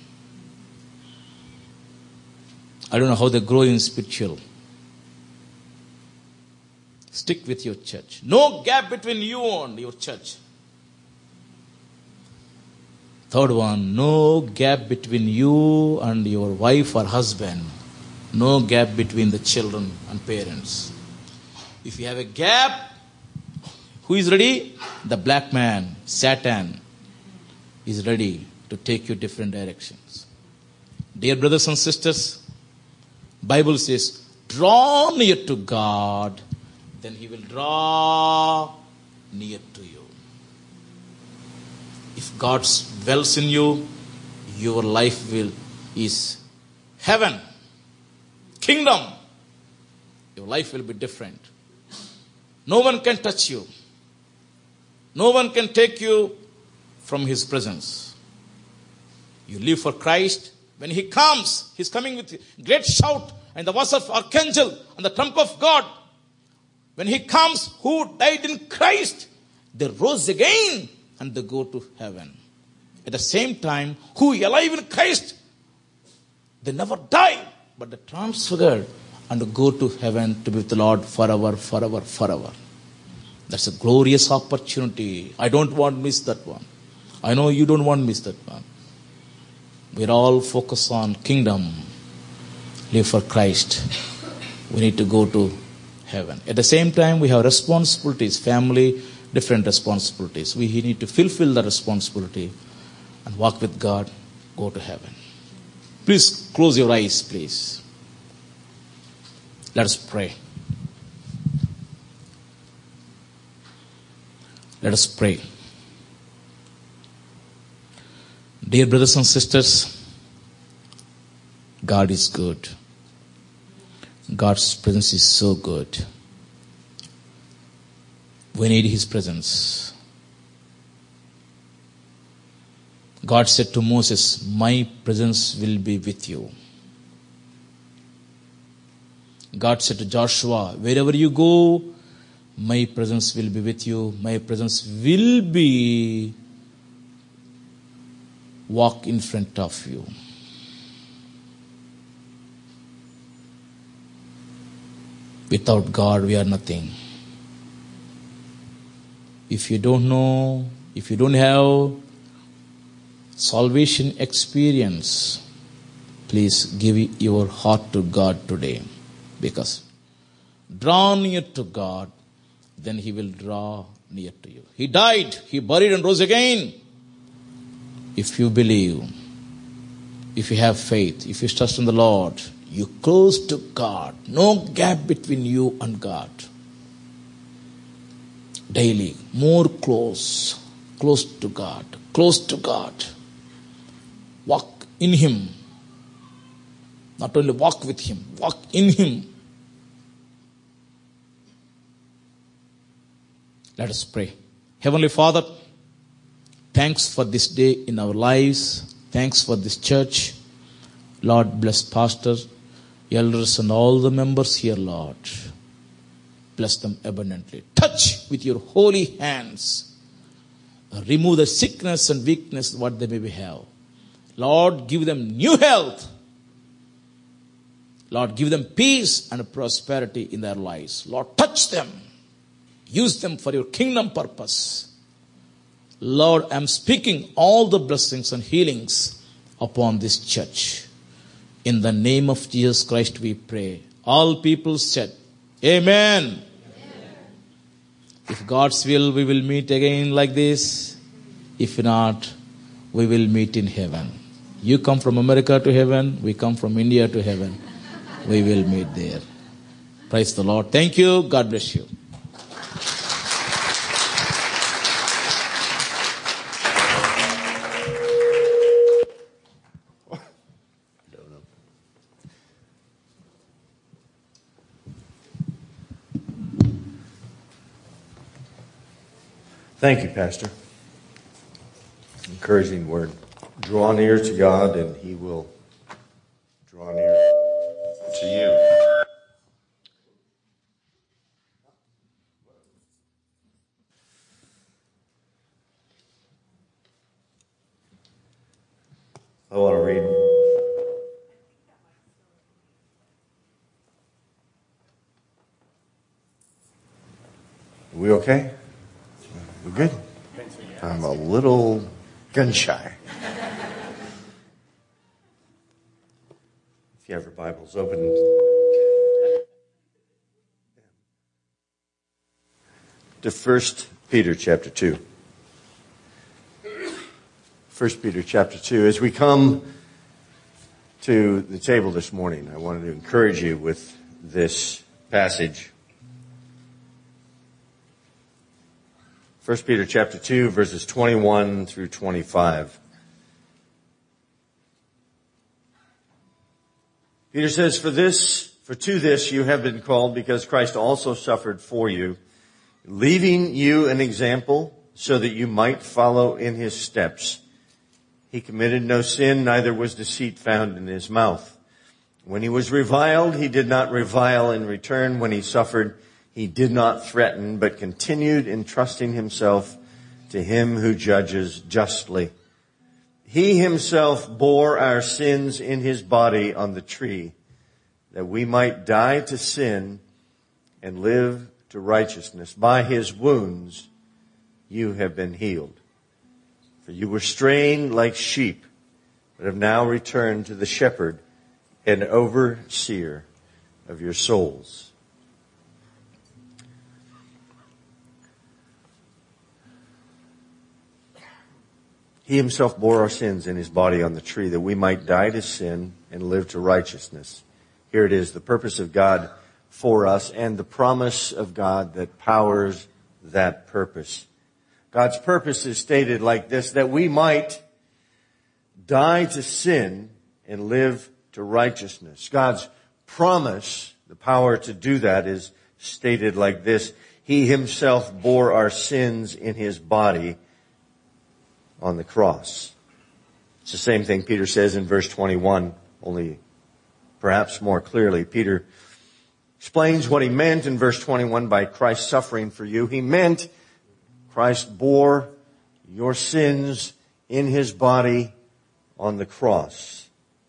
Speaker 2: I don't know how they grow in spiritual. Stick with your church. No gap between you and your church. Third one, no gap between you and your wife or husband. No gap between the children and parents. If you have a gap, who is ready? The black man, Satan, is ready to take you different directions. Dear brothers and sisters, Bible says, draw near to God, then he will draw near to you. If God dwells in you, your life is heaven, kingdom. Your life will be different. No one can touch you. No one can take you from his presence. You live for Christ. When he comes, he's coming with a great shout and the voice of archangel and the trump of God. When he comes, who died in Christ, they rose again and they go to heaven. At the same time, who alive in Christ, they never die, but they transfigured and go to heaven to be with the Lord forever, forever, forever. That's a glorious opportunity. I don't want to miss that one. I know you don't want to miss that one. We're all focused on kingdom. Live for Christ. We need to go to heaven. At the same time, we have responsibilities, family, different responsibilities. We need to fulfill the responsibility and walk with God, go to heaven. Please close your eyes, please. Let us pray. Let us pray. Dear brothers and sisters, God is good. God's presence is so good. We need His presence. God said to Moses, my presence will be with you. God said to Joshua, wherever you go, my presence will be with you. My presence will be walk in front of you. Without God, we are nothing. If you don't know, if you don't have salvation experience, please give your heart to God today. Because draw near to God, then He will draw near to you. He died, He buried and rose again. If you believe, if you have faith, if you trust in the Lord, you close to God. No gap between you and God. Daily, more close to God, close to God. Walk in Him. Not only walk with Him, walk in Him. Let us pray. Heavenly Father, thanks for this day in our lives. Thanks for this church. Lord, bless pastors, elders, and all the members here, Lord. Bless them abundantly. Touch with your holy hands. Remove the sickness and weakness, what they may have. Lord, give them new health. Lord, give them peace and prosperity in their lives. Lord, touch them. Use them for your kingdom purpose. Lord, I am speaking all the blessings and healings upon this church. In the name of Jesus Christ we pray. All people said, Amen. Amen. If God's will, we will meet again like this. If not, we will meet in heaven. You come from America to heaven. We come from India to heaven. We will meet there. Praise the Lord. Thank you. God bless you.
Speaker 3: Thank you, Pastor. Encouraging word. Draw near to God and He will draw near to you. I want to read. Are we okay? We good? I'm a little gun shy. If you have your Bibles open. To 1 Peter chapter 2. 1 Peter chapter 2. As we come to the table this morning, I wanted to encourage you with this passage. 1 Peter chapter 2, verses 21 through 25. Peter says, For to this you have been called, because Christ also suffered for you, leaving you an example, so that you might follow in His steps. He committed no sin, neither was deceit found in His mouth. When He was reviled, He did not revile in return. When He suffered, He did not threaten, but continued entrusting Himself to Him who judges justly. He Himself bore our sins in His body on the tree, that we might die to sin and live to righteousness. By His wounds you have been healed. For you were straying like sheep, but have now returned to the shepherd and overseer of your souls. He Himself bore our sins in His body on the tree, that we might die to sin and live to righteousness. Here it is, the purpose of God for us and the promise of God that powers that purpose. God's purpose is stated like this, that we might die to sin and live to righteousness. God's promise, the power to do that, is stated like this. He himself bore our sins in his body on the cross. It's the same thing Peter says in verse 21, only perhaps more clearly. Peter explains what he meant in verse 21 by Christ suffering for you. He meant Christ bore your sins in his body on the cross.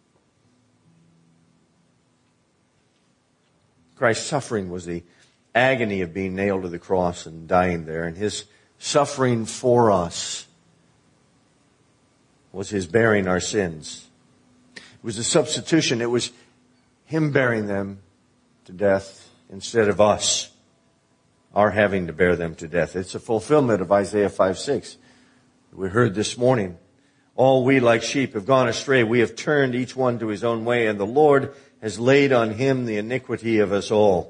Speaker 3: Christ's suffering was the agony of being nailed to the cross and dying there, and his suffering for us was his bearing our sins. It was a substitution. It was him bearing them to death instead of us, our having to bear them to death. It's a fulfillment of Isaiah 5:6. We heard this morning. All we like sheep have gone astray. We have turned each one to his own way, and the Lord has laid on him the iniquity of us all.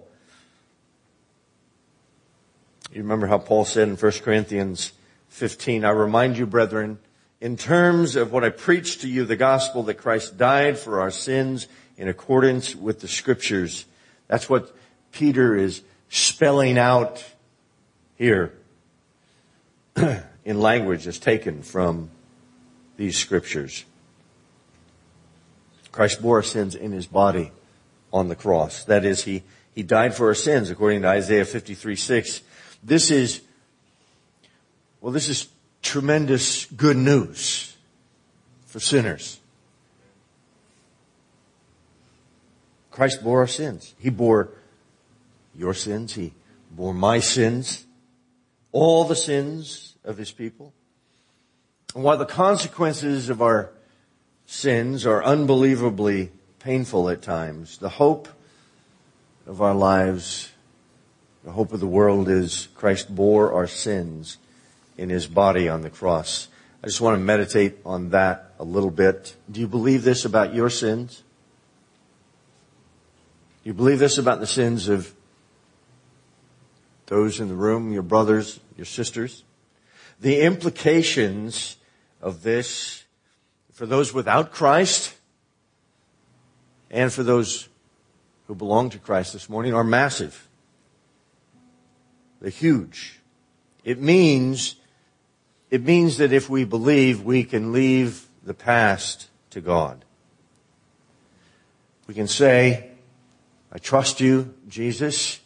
Speaker 3: You remember how Paul said in 1 Corinthians 15, I remind you, brethren, in terms of what I preached to you, the gospel that Christ died for our sins in accordance with the Scriptures. That's what Peter is spelling out here in language that's taken from these Scriptures. Christ bore our sins in his body on the cross. That is, he died for our sins according to Isaiah 53:6. This is tremendous good news for sinners. Christ bore our sins. He bore your sins. He bore my sins. All the sins of his people. And while the consequences of our sins are unbelievably painful at times, the hope of our lives, the hope of the world is Christ bore our sins in his body on the cross. I just want to meditate on that a little bit. Do you believe this about your sins? Do you believe this about the sins of those in the room, your brothers, your sisters? The implications of this for those without Christ and for those who belong to Christ this morning are massive. They're huge. It means that if we believe, we can leave the past to God. We can say, I trust you, Jesus,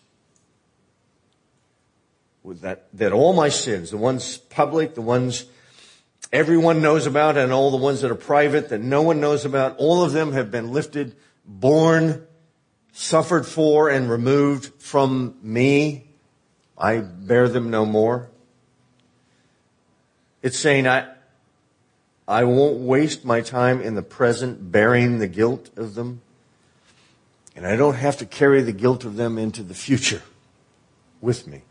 Speaker 3: with that all my sins, the ones public, the ones everyone knows about, and all the ones that are private that no one knows about, all of them have been lifted, borne, suffered for, and removed from me. I bear them no more. It's saying I won't waste my time in the present bearing the guilt of them. And I don't have to carry the guilt of them into the future with me.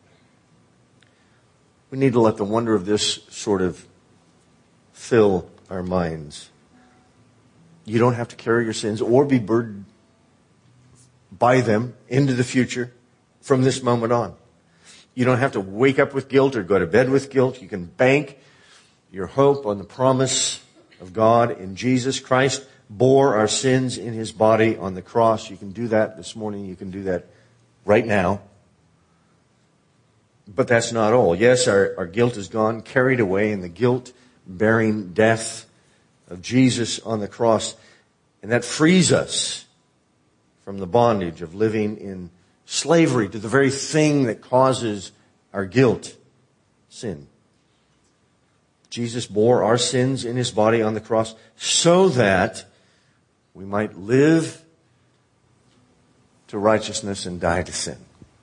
Speaker 3: We need to let the wonder of this sort of fill our minds. You don't have to carry your sins or be burdened by them into the future from this moment on. You don't have to wake up with guilt or go to bed with guilt. You can bank your hope on the promise of God in Jesus. Christ bore our sins in his body on the cross. You can do that this morning. You can do that right now. But that's not all. Yes, our guilt is gone, carried away in the guilt-bearing death of Jesus on the cross. And that frees us from the bondage of living in slavery to the very thing that causes our guilt, sin. Jesus bore our sins in his body on the cross so that we might live to righteousness and die to sin.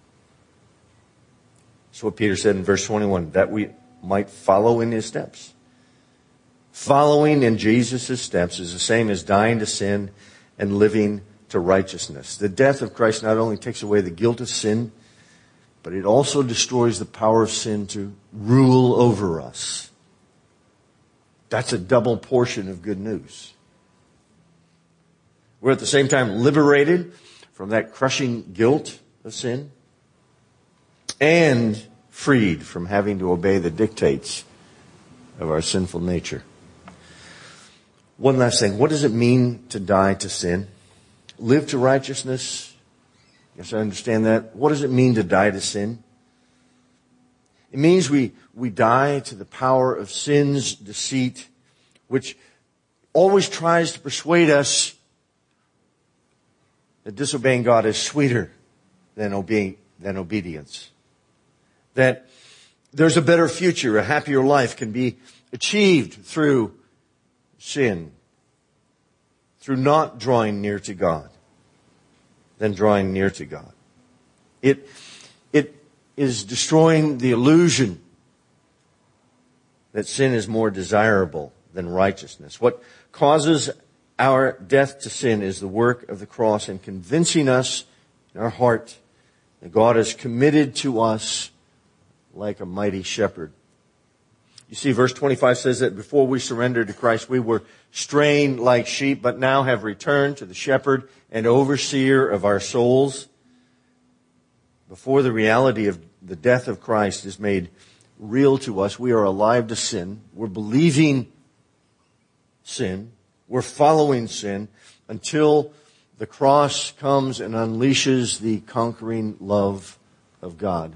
Speaker 3: That's what Peter said in verse 21, that we might follow in his steps. Following in Jesus' steps is the same as dying to sin and living to righteousness. The death of Christ not only takes away the guilt of sin, but it also destroys the power of sin to rule over us. That's a double portion of good news. We're at the same time liberated from that crushing guilt of sin and freed from having to obey the dictates of our sinful nature. One last thing. What does it mean to die to sin? Live to righteousness? Yes, I understand that. What does it mean to die to sin? It means we die to the power of sin's deceit, which always tries to persuade us that disobeying God is sweeter than obedience. That there's a better future, a happier life can be achieved through sin, through not drawing near to God, than drawing near to God. It is destroying the illusion that sin is more desirable than righteousness. What causes our death to sin is the work of the cross in convincing us in our heart that God is committed to us like a mighty shepherd. You see, verse 25 says that before we surrendered to Christ, we were straying like sheep, but now have returned to the shepherd and overseer of our souls. Before the reality of the death of Christ is made real to us, we are alive to sin. We're believing sin. We're following sin until the cross comes and unleashes the conquering love of God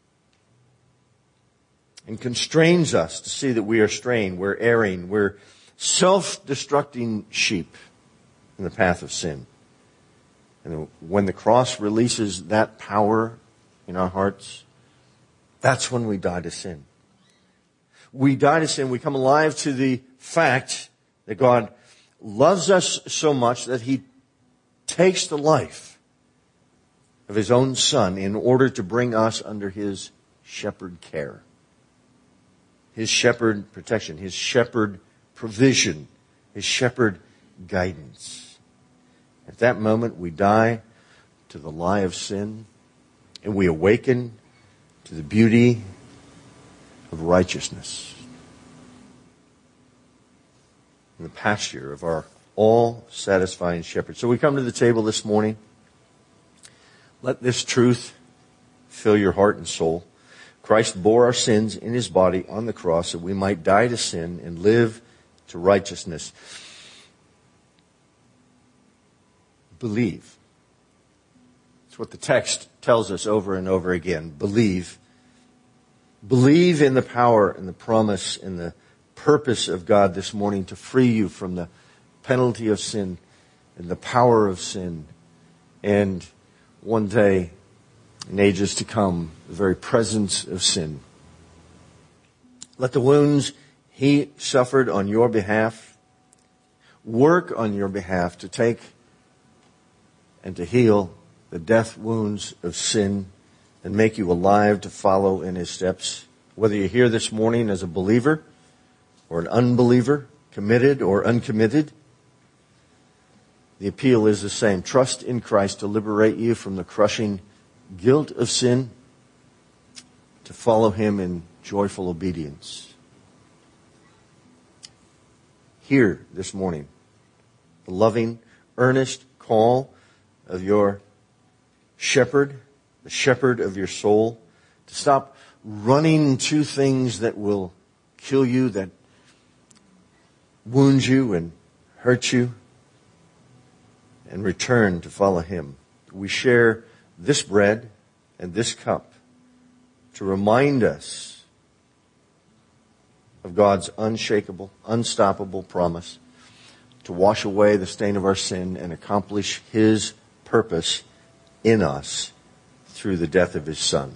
Speaker 3: and constrains us to see that we are straying, we're erring, we're self-destructing sheep in the path of sin. And when the cross releases that power in our hearts, that's when we die to sin. We die to sin. We come alive to the fact that God loves us so much that He takes the life of His own Son in order to bring us under His shepherd care, His shepherd protection, His shepherd provision, His shepherd guidance. At that moment, we die to the lie of sin, and we awaken to the beauty of righteousness in the pasture of our all-satisfying shepherd. So we come to the table this morning. Let this truth fill your heart and soul. Christ bore our sins in His body on the cross that we might die to sin and live to righteousness. Believe. It's what the text tells us over and over again. Believe. Believe in the power and the promise and the purpose of God this morning to free you from the penalty of sin and the power of sin. And one day, in ages to come, the very presence of sin. Let the wounds He suffered on your behalf work on your behalf to take and to heal the death wounds of sin and make you alive to follow in His steps. Whether you're here this morning as a believer or an unbeliever, committed or uncommitted, the appeal is the same. Trust in Christ to liberate you from the crushing guilt of sin, to follow Him in joyful obedience. Hear this morning the loving, earnest call of your shepherd, the shepherd of your soul, to stop running to things that will kill you, that wound you and hurt you, and return to follow Him. We share this bread and this cup to remind us of God's unshakable, unstoppable promise to wash away the stain of our sin and accomplish His purpose in us through the death of His Son.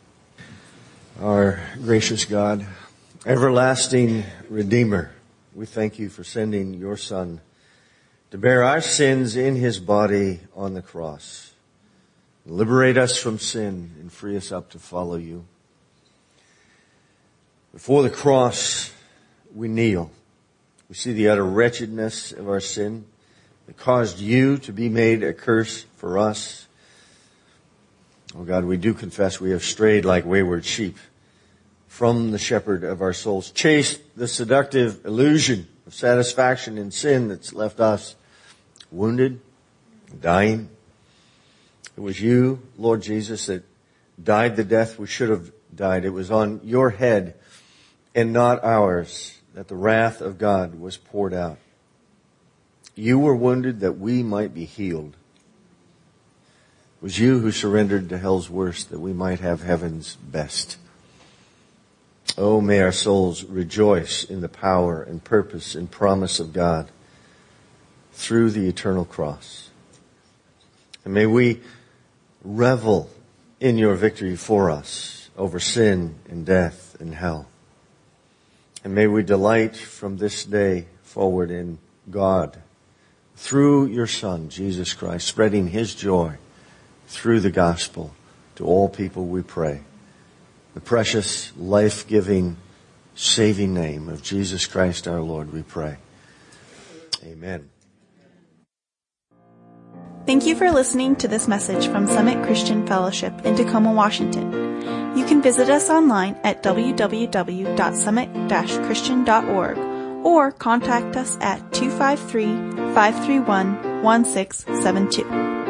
Speaker 3: Our gracious God, everlasting Redeemer, we thank You for sending Your Son to bear our sins in His body on the cross. Liberate us from sin and free us up to follow You. Before the cross, we kneel. We see the utter wretchedness of our sin that caused You to be made a curse for us. Oh God, we do confess we have strayed like wayward sheep from the shepherd of our souls, chased the seductive illusion of satisfaction in sin that's left us wounded, dying. It was You, Lord Jesus, that died the death we should have died. It was on Your head and not ours that the wrath of God was poured out. You were wounded that we might be healed. It was You who surrendered to hell's worst that we might have heaven's best. Oh, may our souls rejoice in the power and purpose and promise of God through the eternal cross. And may we revel in your victory for us over sin and death and hell. And may we delight from this day forward in God through your Son, Jesus Christ, spreading his joy through the gospel to all people, we pray. The precious, life-giving, saving name of Jesus Christ our Lord, we pray. Amen.
Speaker 1: Thank you for listening to this message from Summit Christian Fellowship in Tacoma, Washington. You can visit us online at www.summit-christian.org or contact us at 253-531-1672.